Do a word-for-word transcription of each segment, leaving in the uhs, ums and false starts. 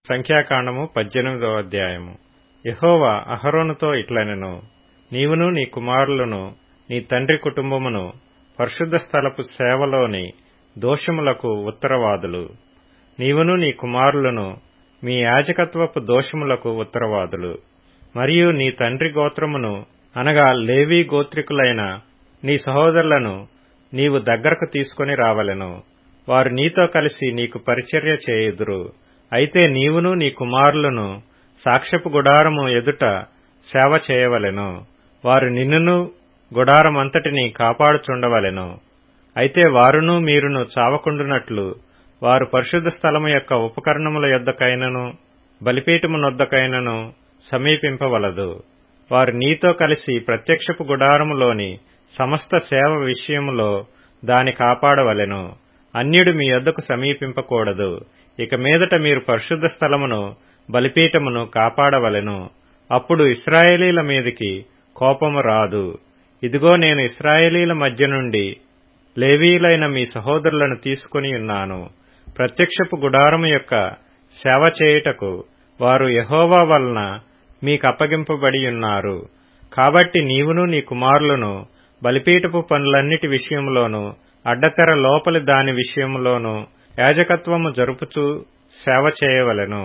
సంఖ్యాకాండము పద్దెనిమిదవ అధ్యాయము. యెహోవా అహరోనుతో ఇట్లనెను, నీవును నీ కుమారులను నీ తండ్రి కుటుంబమును పరిశుద్ధ స్థలపు సేవలోని దోషములకు ఉత్తరవాదులు. నీవును నీ కుమారులను మీ యాజకత్వపు దోషములకు ఉత్తరవాదులు. మరియు నీ తండ్రి గోత్రమును అనగా లేవీ గోత్రికులైన నీ సహోదరులను నీవు దగ్గరకు తీసుకొని రావలెను. వారు నీతో కలిసి నీకు పరిచర్య చేయుదురు. అయితే నీవును నీ కుమారులను సాక్ష్యపు గుడారము ఎదుట సేవ చేయవలెను. వారు నిన్నును గుడారమంతటిని కాపాడుచుండవలెను. అయితే వారును మీరును చావకుండునట్లు వారు పరిశుద్ధ స్థలము యొక్క ఉపకరణముల యొద్దకైనను బలిపీఠమునొద్దకైనను సమీపింపవలదు. వారు నీతో కలిసి ప్రత్యక్షపు గుడారములోని సమస్త సేవ విషయములో దాని కాపాడవలెను. అన్యుడు మీ యొద్దకు సమీపింపకూడదు. ఇక మీదట మీరు పరిశుద్ధ స్థలమును బలిపీఠమును కాపాడవలెను. అప్పుడు ఇశ్రాయేలీల మీదికి కోపము రాదు. ఇదిగో నేను ఇశ్రాయేలీల మధ్య నుండి లేవీయులైన మీ సహోదరులను తీసుకుని ఉన్నాను. ప్రత్యక్షపు గుడారము యొక్క సేవ చేయుటకు వారు యెహోవా వలన మీకప్పగింపబడి ఉన్నారు. కాబట్టి నీవును నీ కుమారులను బలిపీఠపు పనులన్నిటి విషయంలోనూ అడ్డతెర లోపలి దాని విషయంలోనూ యాజకత్వము జరుపుచూ సేవ చేయవలెను.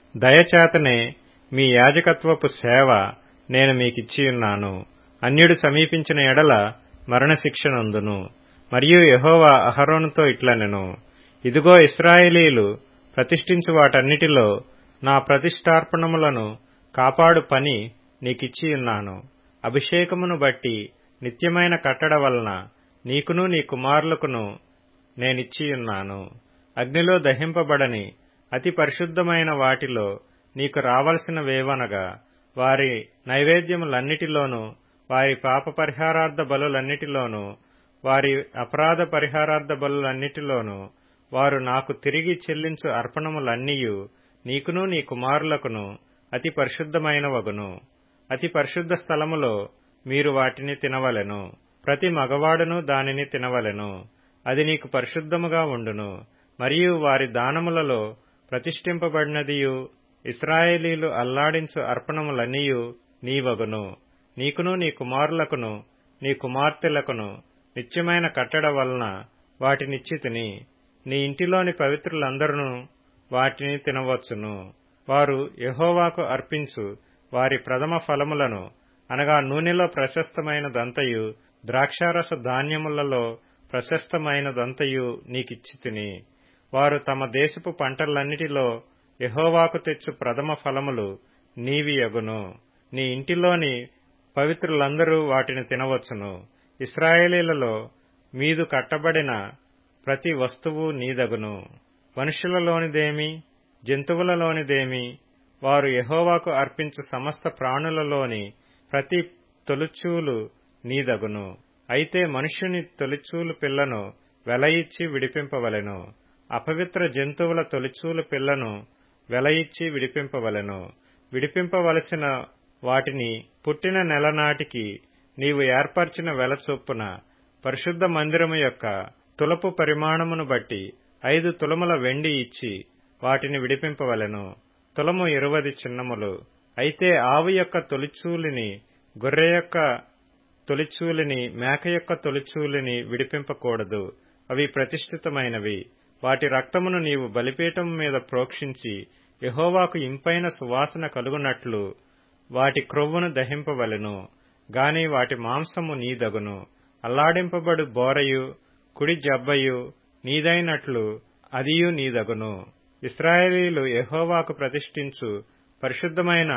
దయచేతనే మీ యాజకత్వపు సేవ నేను మీకిచ్చియున్నాను. అన్యుడు సమీపించిన ఎడల మరణశిక్షనందును. మరియు యెహోవా అహరోనుతో ఇట్లనెను, ఇదిగో ఇశ్రాయేలీయులు ప్రతిష్ఠించు వాటన్నిటిలో నా ప్రతిష్ఠార్పణములను కాపాడు పని నీకిచ్చియున్నాను. అభిషేకమును బట్టి నిత్యమైన కట్టడ వలన నీకును నీ కుమారులకును నేనిచ్చియున్నాను. అగ్నిలో దహింపబడని అతి పరిశుద్ధమైన వాటిలో నీకు రావలసినవేవనగా వారి నైవేద్యములన్నిటిలోనూ వారి పాప పరిహారార్థ బలులన్నిటిలోనూ వారి అపరాధ పరిహారార్థ బలులన్నిటిలోనూ వారు నాకు తిరిగి చెల్లించు అర్పణములన్నీయు నీకును నీ కుమారులకును అతి పరిశుద్ధమైనవగును. అతి పరిశుద్ధ స్థలములో మీరు వాటిని తినవలెను. ప్రతి మగవాడును దానిని తినవలెను. అది నీకు పరిశుద్ధముగా ఉండును. మరియు వారి దానములలో ప్రతిష్ఠింపబడినదియు ఇశ్రాయేలీలు అల్లాడించు అర్పణములన్నీయు నీవగును. నీకును నీ కుమారులకును నీ కుమార్తెలకును నిత్యమైన కట్టడ వలన వాటినిచ్చితిని. నీ ఇంటిలోని పవిత్రులందరూ వాటిని తినవచ్చును. వారు యెహోవాకు అర్పించు వారి ప్రథమ ఫలములను అనగా నూనెలో ప్రశస్తమైనదంతయు ద్రాక్షారస ధాన్యములలో ప్రశస్తమైనదంతయు నీకిచ్చితిని. వారు తమ దేశపు పంటలన్నిటిలో యెహోవాకు తెచ్చు ప్రథమ ఫలములు నీవియగును. నీ ఇంటిలోని పవిత్రులందరూ వాటిని తినవచ్చును. ఇశ్రాయేలీలలో మీదు కట్టబడిన ప్రతి వస్తువు నీదగును. మనుషులలోనిదేమి జంతువులలోనిదేమి వారు యెహోవాకు అర్పించు సమస్త ప్రాణులలోని ప్రతి తొలిచూలు నీదగును. అయితే మనుష్యుని తొలిచూలు పిల్లను వెలయిచ్చి విడిపింపవలెను. అపవిత్ర జంతువుల తొలిచూలు పిల్లను వెలయిచ్చి విడిపింపవలెను. విడిపింపవలసిన వాటిని పుట్టిన నెల నాటికి నీవు ఏర్పరచిన వెల చొప్పున పరిశుద్ధ మందిరము యొక్క తులపు పరిమాణమును బట్టి ఐదు తులముల వెండి ఇచ్చి వాటిని విడిపింపవలెను. తులము ఇరువది చిన్నములు. అయితే ఆవు యొక్క తొలిచూలిని గొర్రె యొక్క తొలిచూలిని మేక యొక్క తొలిచూలిని విడిపింపకూడదు. అవి ప్రతిష్ఠితమైనవి. వాటి రక్తమును నీవు బలిపీఠము మీద ప్రోక్షించి యెహోవాకు ఇంపైన సువాసన కలుగునట్లు వాటి క్రొవ్వును దహింపవలెను. గాని వాటి మాంసము నీదగును. అల్లాడింపబడు బోరయు కుడి జబ్బయు నీదైనట్లు అదియు నీదగును. ఇశ్రాయేలీయులు యెహోవాకు ప్రతిష్ఠించు పరిశుద్ధమైన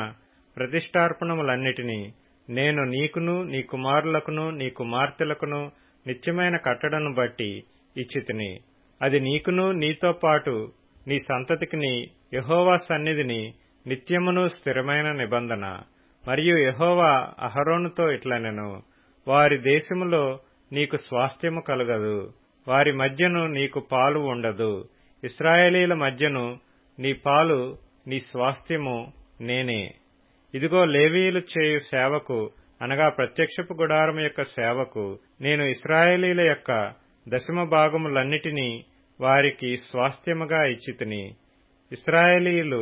ప్రతిష్ఠార్పణములన్నిటినీ నేను నీకును నీ కుమారులకును నీ కుమార్తెలకును నిత్యమైన కట్టడను బట్టి ఇచ్చితిని. అది నీకును నీతో పాటు నీ సంతతికిని యెహోవా సన్నిధిని నిత్యమును స్థిరమైన నిబంధన. మరియు యెహోవా అహరోనుతో ఇట్లనెను, వారి దేశములో నీకు స్వాస్థ్యము కలుగదు. వారి మధ్యను నీకు పాలు ఉండదు. ఇశ్రాయేలీల మధ్యను నీ పాలు నీ స్వాస్థ్యము నేనే. ఇదిగో లేవీయులు చేయు సేవకు అనగా ప్రత్యక్షపు గుడారము యొక్క సేవకు నేను ఇశ్రాయేలీల యొక్క దశమ భాగములన్నిటినీ వారికి స్వాస్థ్యముగా ఇచ్చితిని. ఇశ్రాయేలీయులు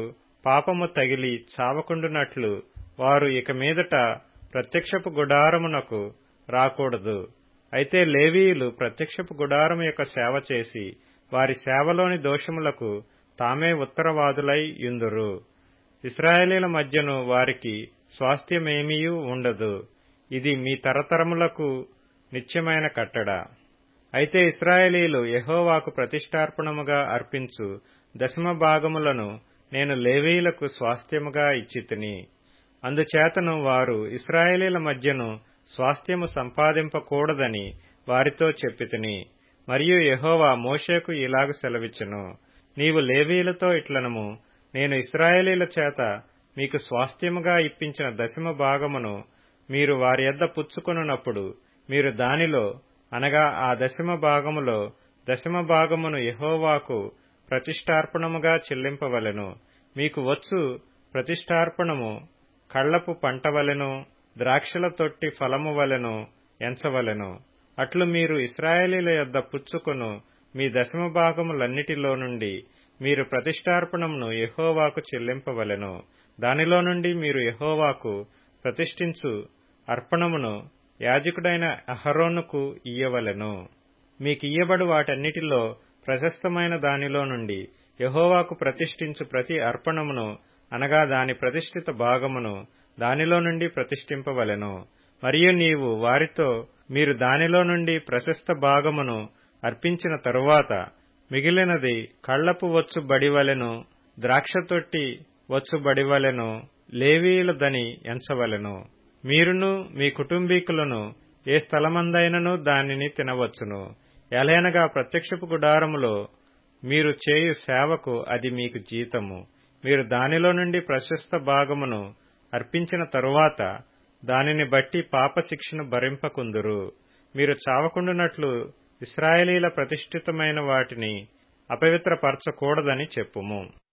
పాపము తగిలి చావకుండునట్లు వారు ఇక మీదట ప్రత్యక్షపు గుడారమునకు రాకూడదు. అయితే లేవీయులు ప్రత్యక్షపు గుడారము యొక్క సేవ చేసి వారి సేవలోని దోషములకు తామే ఉత్తరవాదులై యుందురు. ఇశ్రాయేలీల మధ్యను వారికి స్వాస్థ్యమేమీయూ ఉండదు. ఇది మీ తరతరములకు నిత్యమైన కట్టడ. అయితే ఇశ్రాయేలీలు యెహోవాకు ప్రతిష్ఠార్పణముగా అర్పించు దశమ భాగములను నేను లేవీయులకు స్వాస్థ్యముగా ఇచ్చితిని. అందుచేతను వారు ఇశ్రాయేలీల మధ్యను స్వాస్థ్యము సంపాదింపకూడదని వారితో చెప్పితిని. మరియు యెహోవా మోషేకు ఇలాగు సెలవిచ్చెను, నీవు లేవీయులతో ఇట్లనము, నేను ఇశ్రాయేలీల చేత మీకు స్వాస్థ్యముగా ఇప్పించిన దశమ భాగమును మీరు వారి యొద్ద పుచ్చుకొనున్నప్పుడు మీరు దానిలో అనగా ఆ దశమ భాగములో దశమ భాగమును యెహోవాకు ప్రతిష్ఠార్పణముగా చెల్లింపవలెను. మీకు వచ్చు ప్రతిష్ఠార్పణము కళ్లపు పంటవలెను, ద్రాక్షల తొట్టి ఫలము వలెను ఎంచవలెను. అట్లు మీరు ఇశ్రాయేలీల యొద్ద పుచ్చుకొను మీ దశమ భాగములన్నిటిలో నుండి మీరు ప్రతిష్ఠార్పణమును యెహోవాకు చెల్లింపవలెను. దానిలో నుండి మీరు యెహోవాకు ప్రతిష్ఠించు అర్పణమును యాజకుడైన అహరోనుకు ఇయ్యవలెను. మీకియ్యబడు వాటన్నిటిలో ప్రశస్తమైన దానిలో నుండి యెహోవాకు ప్రతిష్ఠించు ప్రతి అర్పణమును అనగా దాని ప్రతిష్ఠిత భాగమును దానిలో నుండి ప్రతిష్ఠింపవలెను. మరియు నీవు వారితో, మీరు దానిలో నుండి ప్రశస్త భాగమును అర్పించిన తరువాత మిగిలినది కళ్లపు వచ్చు బడివలెను, ద్రాక్షతొట్టి వచ్చు బడివలెను లేవీయులదని ఎంచవలెను. మీరును మీ కుటుంబీకులను ఏ స్థలమందైనను దానిని తినవచ్చును. ఎలయనగా ప్రత్యక్షపు గుడారములో మీరు చేయు సేవకు అది మీకు జీతము. మీరు దానిలో నుండి ప్రశస్త భాగమును అర్పించిన తరువాత దానిని బట్టి పాపశిక్షను భరింపకుందురు. మీరు చావకుండునట్లు ఇశ్రాయేలీల ప్రతిష్ఠితమైన వాటిని అపవిత్రపరచకూడదని చెప్పుము.